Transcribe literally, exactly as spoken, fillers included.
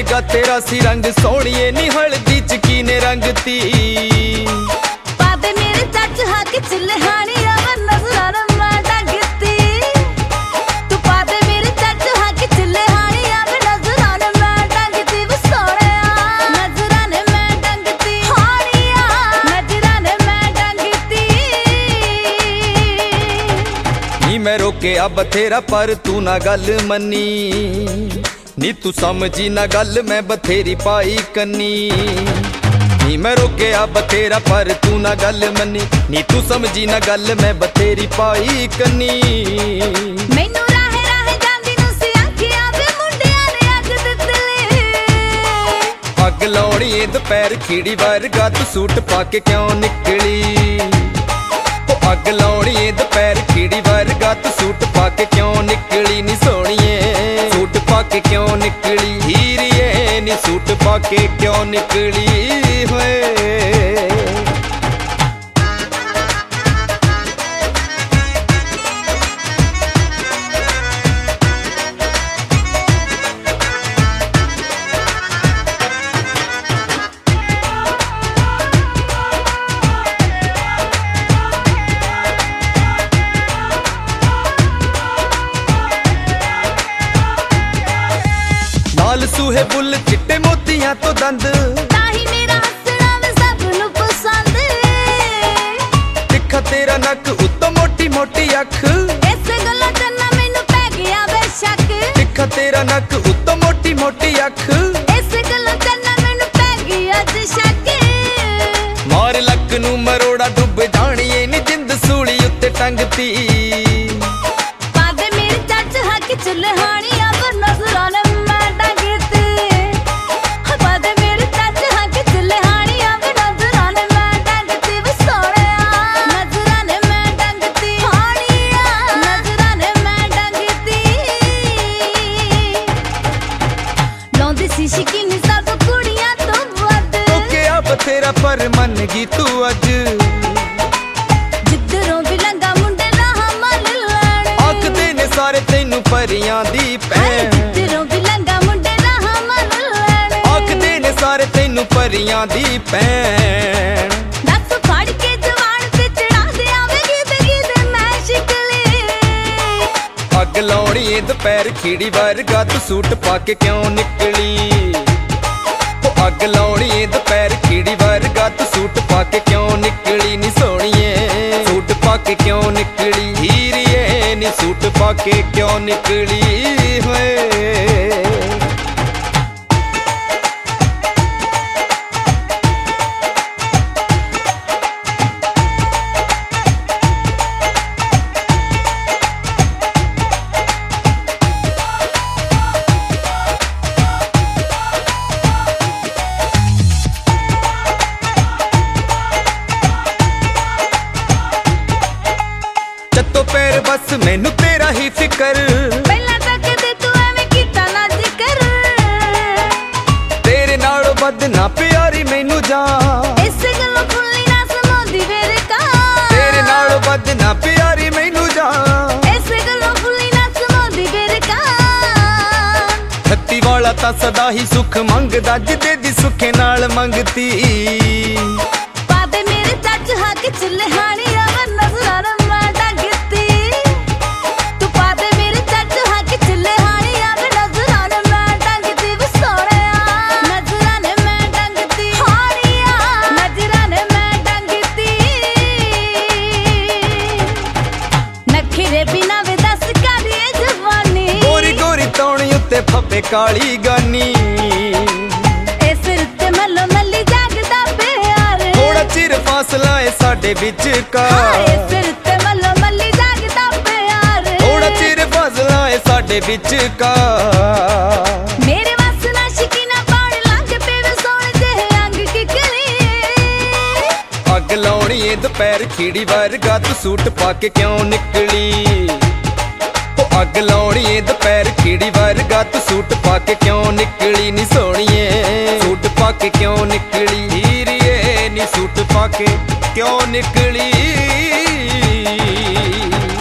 ਵਰਗਾ ਤੇਰਾ ਸੀ ਰੰਗ ਸੋਹਣੀਏ ਨੀ ਹਲਦੀ ਚ ਕੀਨੇ ਰੰਗ ਤੀ ਪਾਦੇ ਮੇਰੇ ਚੱਜ ਹੱਕ ਚੁੱਲ੍ਹਾਣੀ ਆਵ ਨਜ਼ਰਾਂ ਮੈਂ ਡੰਗਤੀ ਤੂੰ ਪਾਦੇ ਮੇਰੇ ਚੱਜ ਹੱਕ ਚੁੱਲ੍ਹਾਣੀ ਆਵ ਨਜ਼ਰਾਂ ਮੈਂ ਡੰਗਤੀ ਵੇ ਸੋਹਣਿਆ ਨਜ਼ਰਾਂ ਨੇ ਮੈਂ ਡੰਗਤੀ ਹਾਣੀਆ ਨਜ਼ਰਾਂ ਨੇ ਮੈਂ ਡੰਗਤੀ ਨੀ ਮੈਂ ਰੋਕਿਆ ਬਥੇਰਾ ਪਰ ਤੂੰ ਨਾ ਗੱਲ ਮੰਨੀ ਨੀ ਤੂੰ ਸਮਝੀ ਨਾ ਗੱਲ ਮੈਂ ਬਥੇਰੀ ਪਾਈ ਕੰਨੀ ਨੀ ਮੈਂ ਰੋਕਿਆ ਬਥੇਰਾ ਪਰ ਤੂੰ ਨਾ ਗੱਲ ਮੰਨੀ ਨੀ ਤੂੰ ਸਮਝੀ ਨਾ ਗੱਲ ਮੈਂ ਬਥੇਰੀ ਪਾਈ ਕੰਨੀ ਮੈਨੂੰ ਰਾਹੇ ਰਾਹੇ ਜਾਂਦੀ ਨੂੰ ਸੀ ਆਖਿਆ ਵੇ ਮੁੰਡਿਆਂ ਨੇ ਅੱਜ ਦਿੱਤਲੇ ਅੱਗ ਲਾਉਣੀ ਏ ਦੁਪਹਿਰ ਖੀੜੀ ਵਰਗਾ ਤੂੰ ਸੂਟ ਪਾ ਕੇ ਕਿਉਂ ਨਿਕਲੀ ਉਹ ਅੱਗ ਲਾਉਣੀ ਏ ਦੁਪਹਿਰ ਖੀੜੀ ਵਰਗਾ ਤੂੰ ਸੂਟ ਪਾ ਕੇ ਕਿਉਂ ਨਿਕਲੀ ਨੀ ਸੋਹਣੀਏ ਸੂਟ ਪਾ ਕੇ ਕਿਉਂ ਨਿਕਲੀ ਹੀਰੀਏ ਨੀ ਸੂਟ ਪਾ ਕੇ ਕਿਉਂ ਨਿਕਲੀ ਹੋਏ ਲਾਲ ਸੂਹੇ ਬੁੱਲ ਚਿੱਟੇ ਮੋਤੀਆਂ ਤੋਂ ਦੰਦ ਤਾਹੀ ਮੇਰਾ ਹੱਸਣਾ ਵੇ ਸਭ ਨੂੰ ਪਸੰਦ ਤਿੱਖਾ ਤੇਰਾ ਨੱਕ ਉੱਤੋਂ ਮੋਟੀ ਮੋਟੀ ਅੱਖ ਇਸ ਗੱਲੋਂ ਚੰਨਾ ਮੈਨੂੰ ਪੈ ਗਿਆ ਵੇ ਸ਼ੱਕ ਤਿੱਖਾ ਤੇਰਾ ਨੱਕ ਉੱਤੋਂ ਮੋਟੀ ਮੋਟੀ ਅੱਖ ਇਸ ਗੱਲੋਂ ਚੰਨਾ ਮੈਨੂੰ ਪੈ ਗਿਆ ਅੱਜ ਸ਼ੱਕ ਮਾਰ ਲੱਕ ਨੂੰ ਮਰੋੜਾ ਡੁੱਬ ਜਾਣੀਏ ਨੀ ਜਿੰਦ ਸੂਲੀ ਉੱਤੇ ਟੰਗਤੀ ਪਾਦੇ ਮੇਰੇ ਚੱਜ ਹੱਕ ਚੁੱਲ੍ਹਾਣੀ ਆਵ ਨਜ਼ਰਾਂ ਨੇ ਮੈਂ ਡੰਗਤੀ ਪਾਦੇ ਮੇਰੇ ਚੱਜ ਹੱਕ ਚੁੱਲ੍ਹਾਣੀ ਆਵ ਨਜ਼ਰਾਂ ਨੇ ਮੈਂ ਡੰਗਤੀ ਵੇ ਸੋਹਣਿਆ ਨਜ਼ਰਾਂ ਨੇ ਮੈਂ ਡੰਗਤੀ ਹਾਣੀਆ ਨਜ਼ਰਾਂ ਨੇ ਮੈਂ ਡੰਗਤੀ ਲਾਉਂਦੀ ਸੀ ਸ਼ਕੀਨੀ ਸਭ ਕੁੜੀਆਂ ਤੋਂ ਵੱਧ ਰੋਕਿਆ ਬਥੇਰਾ ਪਰ ਮੰਨ ਗਈ ਤੂੰ ਅੱਜ ਜਿੱਧਰੋਂ ਵੀ ਲੰਘਾ ਮੁੰਡੇ ਰਾਹ ਮੱਲ ਲੈਣ ਆਖਦੇ ਨੇ ਸਾਰੇ ਤੈਨੂੰ ਪਰੀਆਂ ਦੀ ਭੈਣ ਜਿੱਧਰੋਂ ਵੀ ਲੰਘਾ ਮੁੰਡੇ ਰਾਹ ਮੱਲ ਲੈਣ ਆਖਦੇ ਨੇ ਸਾਰੇ ਤੈਨੂੰ ਪਰੀਆਂ ਦੀ ਭੈਣ ਦੱਸ ਫੜ ਕੇ ਜਵਾਨ ਤੇ ਚੜਾ ਦਿਆਵੇਂਗੀ ਤੇ ਕਿਤੇ ਮੈਂ ਸ਼ਿਕਲੀ ਅੱਗ ਲਾਉਣੀ ਏ ਦੁਪਹਿਰ ਖੀੜੀ ਵਰਗਾ ਤੂੰ ਸੂਟ ਪਾ ਕੇ ਕਿਉਂ ਨਿਕਲੀ ਉਹ ਅੱਗ ਲਾਉਣੀ ਏ ਦੁਪਹਿਰ ਖੀੜੀ ਵਰਗਾ ਤੂੰ ਸੂਟ ਪਾ ਕੇ ਕਿਉਂ ਨਿਕਲੀ ਨੀ ਸੋਹਣੀਏ ਸੂਟ ਪਾ ਕੇ ਕਿਉਂ ਨਿਕਲੀ ਹੀਰੀਏ ਨੀ ਸੂਟ ਪਾ ਕੇ ਕਿਉਂ ਨਿਕਲੀ ਹੋਏ ਚੱਤੋ ਪੈਰ ਬਸ ਮੈਨੂੰ ਤੇਰਾ ਹੀ ਫਿਕਰ ਪਹਿਲਾਂ ਤੱਕ ਤੇ ਤੂੰ ਐਵੇਂ ਕੀਤਾ ਨਾ ਜ਼ਿਕਰ ਤੇਰੇ ਨਾਲੋਂ ਵੱਧ ਨਾ ਪਿਆਰੀ ਮੈਨੂੰ ਜਾਨ ਇਸ ਗੱਲੋਂ ਫੁੱਲੀ ਨਾ ਸਮਾਉਂਦੀ ਵੇਰੇ ਕਾ ਤੇਰੇ ਨਾਲੋਂ ਵੱਧ ਨਾ ਪਿਆਰੀ ਮੈਨੂੰ ਜਾਨ ਇਸ ਗੱਲੋਂ ਫੁੱਲੀ ਨਾ ਸਮਾਉਂਦੀ ਵੇਰੇ ਕਾ ਛੱਤੀ ਵਾਲਾ ਤਾਂ ਸਦਾ ਹੀ ਸੁੱਖ ਮੰਗਦਾ ਜਿੱਦੇ ਦੀ ਸੁੱਖੇ ਨਾਲ ਮੰਗਤੀ ਪਾਦੇ ਮੇਰੇ ਚੱਜ ਹੱਕ ਚੁੱਲ੍ਹਾਣੀ ਆਵ ਨਜ਼ਰਾਂ ਮੈਂ ਡੰਗਤੀ ਤੂੰ ਪਾਦੇ ਮੇਰੇ ਚੱਜ ਹੱਕ ਚੁੱਲ੍ਹਾਣੀ ਆਵ ਨਜ਼ਰਾਂ ਮੈਂ ਡੰਗਤੀ ਵੇ ਸੋਹਣਿਆ ਨਜ਼ਰਾਂ ਨੇ ਮੈਂ ਡੰਗਤੀ ਹਾਣੀਆ ਨਜ਼ਰਾਂ ਨੇ ਮੈਂ ਡੰਗਤੀ ਨਖਰੇ ਬਿਨਾ ਵੇ ਦੱਸ ਕਰੀਏ ਜਵਾਨੀ ਗੋਰੀ ਗੋਰੀ ਤੌਣੀ ਉੱਤੇ ਫੱਬੇ ਕਾਲੀ ਗਾਨੀ ਇਸ ਉੱਤੇ ਮੱਲੋ ਮੱਲੀ ਜਾਗਦਾ ਪਿਆਰ ਥੋੜਾ ਚਿਰ ਫਾਸਲਾ ਏ ਸਾਡੇ ਵਿੱਚ ਕਾ ਇਸ ਉੱਤੇ ਮੱਲੋ ਮੱਲੀ ਜਾਗਦਾ ਪਿਆਰ ਥੋੜਾ ਚਿਰ ਫਾਸਲਾ ਏ ਸਾਡੇ ਵਿੱਚ ਕਾ ਮੇਰੇ ਵੱਸ ਨਾ ਸ਼ਕੀਨਾ ਪਾਉਣ ਲੱਗ ਪਏ ਵੇ ਸੋਹਣੇ ਜਿਹੇ ਅੰਗ ਕਿਕਲੀ ਅੱਗ ਲਾਉਣੀ ਏ ਦੁਪਹਿਰ ਖੀੜੀ ਵਰਗਾ ਤੂੰ ਸੂਟ ਪਾ ਕੇ ਕਿਉਂ ਨਿਕਲੀ ਉਹ ਅੱਗ ਲਾਉਣੀ ਏ ਦੁਪਹਿਰ ਖੀੜੀ ਵਰਗਾ ਤੂੰ ਸੂਟ ਪਾ ਕੇ ਕਿਉਂ ਨਿਕਲੀ ਨੀ ਸੋਹਣੀਏ ਸੂਟ ਪਾ ਕੇ ਕਿਉਂ ਨਿਕਲੀ ਹੀਰੀਏ ਨੀ ਸੂਟ ਪਾ ਕੇ ਕਿਉਂ ਨਿਕਲੀ।